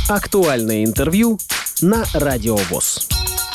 Актуальное интервью на Радио ВОС.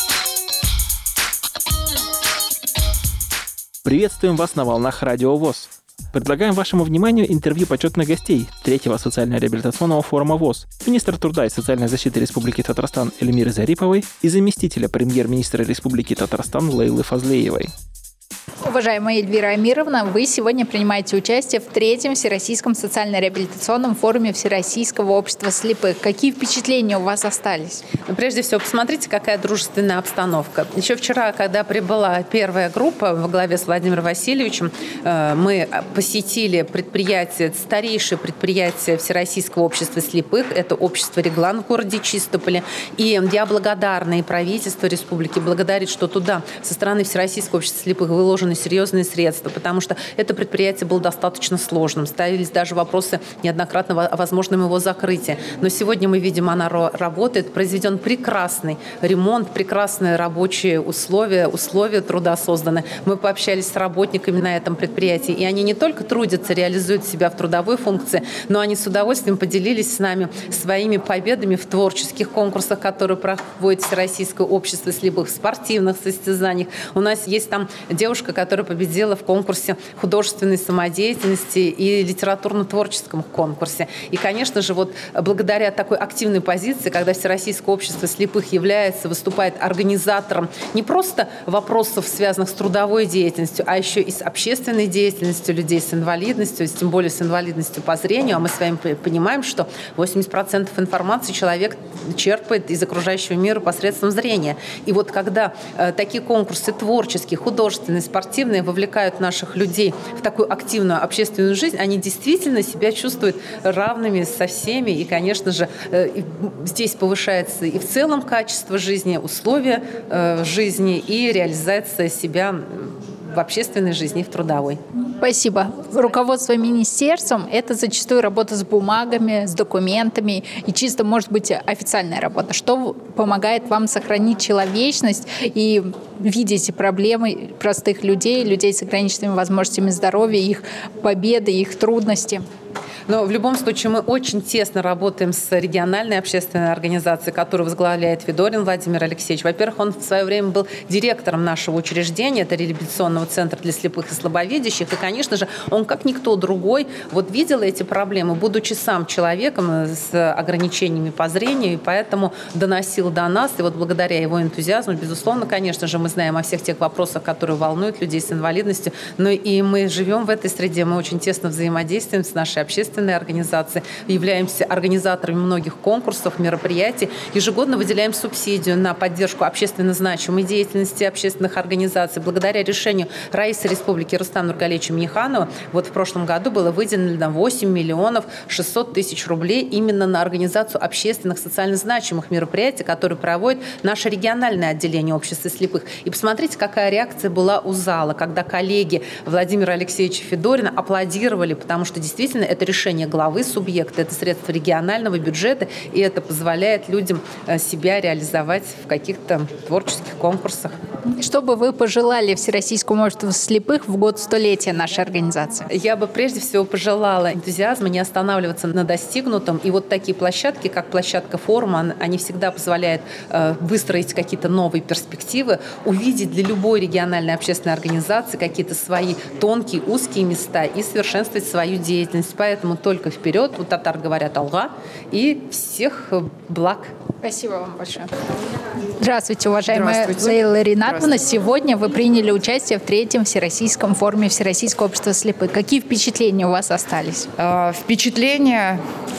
Приветствуем вас на волнах Радио ВОС. Предлагаем вашему вниманию интервью почетных гостей третьего социально-реабилитационного форума ВОС, министра труда и социальной защиты Республики Татарстан Эльмиры Зариповой и заместителя премьер-министра Республики Татарстан Лейлы Фазлеевой. Уважаемая Эльвира Амировна, вы сегодня принимаете участие в третьем Всероссийском социально-реабилитационном форуме Всероссийского общества слепых. Какие впечатления у вас остались? Прежде всего, посмотрите, какая дружественная обстановка. Еще вчера, когда прибыла первая группа во главе с Владимиром Васильевичем, мы посетили предприятие, старейшее предприятие Всероссийского общества слепых. Это общество «Реглан» в городе Чистополе. И я благодарна, и правительство республики благодарит, что туда со стороны Всероссийского общества слепых выложены серьезные средства, потому что это предприятие было достаточно сложным. Ставились даже вопросы неоднократно о возможном его закрытии. Но сегодня мы видим, она работает, произведен прекрасный ремонт, прекрасные рабочие условия труда созданы. Мы пообщались с работниками на этом предприятии, и они не только трудятся, реализуют себя в трудовой функции, но они с удовольствием поделились с нами своими победами в творческих конкурсах, которые проводит Всероссийское общество слепых, в спортивных состязаниях. У нас есть там девушка, которая победила в конкурсе художественной самодеятельности и литературно-творческом конкурсе. И, конечно же, вот благодаря такой активной позиции, когда Всероссийское общество слепых выступает организатором не просто вопросов, связанных с трудовой деятельностью, а еще и с общественной деятельностью людей с инвалидностью, тем более с инвалидностью по зрению. А мы с вами понимаем, что 80% информации человек черпает из окружающего мира посредством зрения. И вот когда такие конкурсы творческие, художественные, спортивные вовлекают наших людей в такую активную общественную жизнь, они действительно себя чувствуют равными со всеми. И, конечно же, здесь повышается и в целом качество жизни, условия жизни и реализация себя в общественной жизни и в трудовой. Спасибо. Руководство министерством – это зачастую работа с бумагами, с документами и чисто, может быть, официальная работа. Что помогает вам сохранить человечность и видеть проблемы простых людей с ограниченными возможностями здоровья, их победы, их трудности? Но в любом случае мы очень тесно работаем с региональной общественной организацией, которую возглавляет Федорин Владимир Алексеевич. Во-первых, он в свое время был директором нашего учреждения, это реабилитационного центра для слепых и слабовидящих. И, конечно же, он, как никто другой, видел эти проблемы, будучи сам человеком с ограничениями по зрению, и поэтому доносил до нас. И благодаря его энтузиазму, безусловно, конечно же, мы знаем о всех тех вопросах, которые волнуют людей с инвалидностью. Но и мы живем в этой среде, мы очень тесно взаимодействуем с нашей общественной организацией, являемся организаторами многих конкурсов, мероприятий. Ежегодно выделяем субсидию на поддержку общественно значимой деятельности общественных организаций. Благодаря решению Раисы Республики Рустама Нургалиевича Минниханова в прошлом году было выделено 8 миллионов 600 тысяч рублей именно на организацию общественных социально значимых мероприятий, которые проводит наше региональное отделение общества слепых. И посмотрите, какая реакция была у зала, когда коллеги Владимира Алексеевича Федорина аплодировали, потому что действительно это решение главы субъекта, это средства регионального бюджета, и это позволяет людям себя реализовать в каких-то творческих конкурсах. Что бы вы пожелали Всероссийскому обществу слепых в год столетия нашей организации? Я бы прежде всего пожелала энтузиазма, не останавливаться на достигнутом. И такие площадки, как площадка форума, они всегда позволяют выстроить какие-то новые перспективы, увидеть для любой региональной общественной организации какие-то свои тонкие, узкие места и совершенствовать свою деятельность. Поэтому только вперед, у татар говорят «алга», и всех благ. Спасибо вам большое. Здравствуйте, уважаемая Лейла Ринатовна. Сегодня вы приняли участие в третьем Всероссийском форуме Всероссийского общества слепых. Какие впечатления у вас остались? Впечатления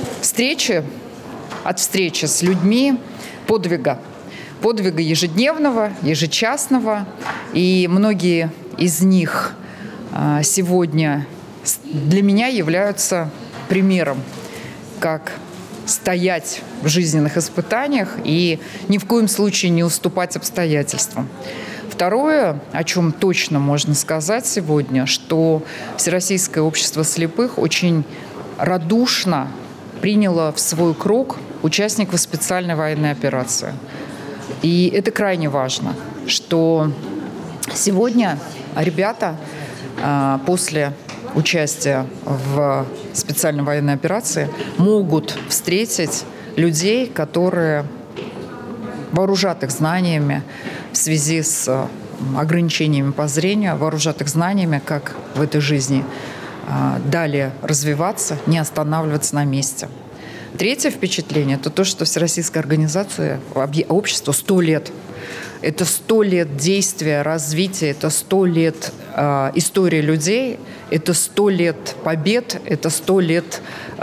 от встречи с людьми, подвига ежедневного, ежечасного. И многие из них сегодня для меня являются примером, как стоять в жизненных испытаниях и ни в коем случае не уступать обстоятельствам. Второе, о чем точно можно сказать сегодня, что Всероссийское общество слепых очень радушно приняло в свой круг участников специальной военной операции. И это крайне важно, что сегодня ребята после участия в специальной военной операции могут встретить людей, которые вооружат их знаниями в связи с ограничениями по зрению, вооружат их знаниями, как в этой жизни далее развиваться, не останавливаться на месте. Третье впечатление – это то, что Всероссийская организация общества 100 лет. Это 100 лет действия, развития, это 100 лет истории людей, это 100 лет побед, это 100 лет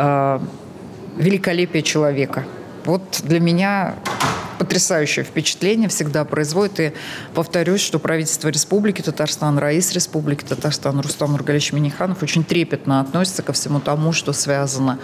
великолепия человека. Вот для меня потрясающее впечатление всегда производит. И повторюсь, что правительство Республики Татарстан, раис Республики Татарстан Рустам Нургалиевич Минниханов очень трепетно относится ко всему тому, что связано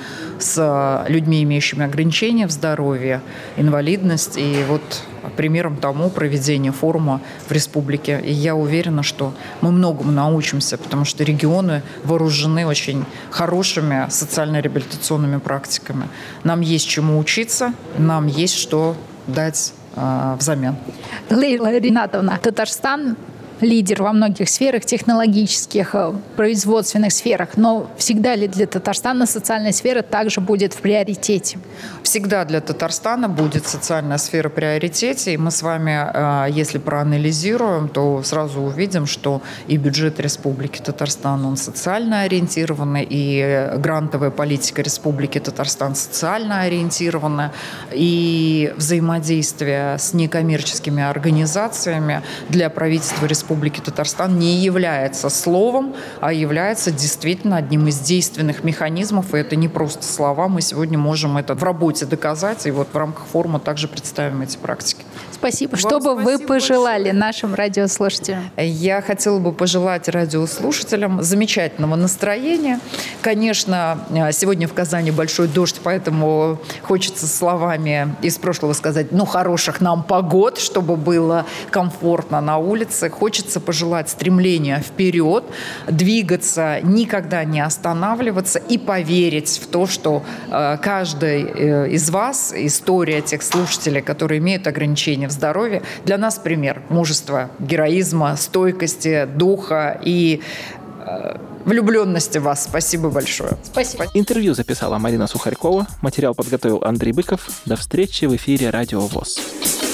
с людьми, имеющими ограничения в здоровье, инвалидность. И вот примером тому проведение форума в республике. И я уверена, что мы многому научимся, потому что регионы вооружены очень хорошими социально-реабилитационными практиками. Нам есть чему учиться, нам есть что дать взамен. Лейла Ринатовна, Татарстан лидер во многих сферах, технологических, производственных сферах. Но всегда ли для Татарстана социальная сфера также будет в приоритете? Всегда для Татарстана будет социальная сфера в приоритете. И мы с вами, если проанализируем, то сразу увидим, что и бюджет Республики Татарстан, он социально ориентированный, и грантовая политика Республики Татарстан социально ориентирована, и взаимодействие с некоммерческими организациями для правительства Республики Татарстан не является словом, а является действительно одним из действенных механизмов. И это не просто слова. Мы сегодня можем это в работе доказать. И вот в рамках форума также представим эти практики. Спасибо. Что бы вы пожелали нашим радиослушателям? Я хотела бы пожелать радиослушателям замечательного настроения. Конечно, сегодня в Казани большой дождь, поэтому хочется словами из прошлого сказать, хороших нам погод, чтобы было комфортно на улице. Хочется пожелать стремления вперед, двигаться, никогда не останавливаться и поверить в то, что каждый из вас, история тех слушателей, которые имеют ограничения в здоровье, для нас пример мужества, героизма, стойкости, духа и влюбленности в вас. Спасибо большое. Спасибо. Интервью записала Марина Сухарькова, материал подготовил Андрей Быков. До встречи в эфире Радио ВОС.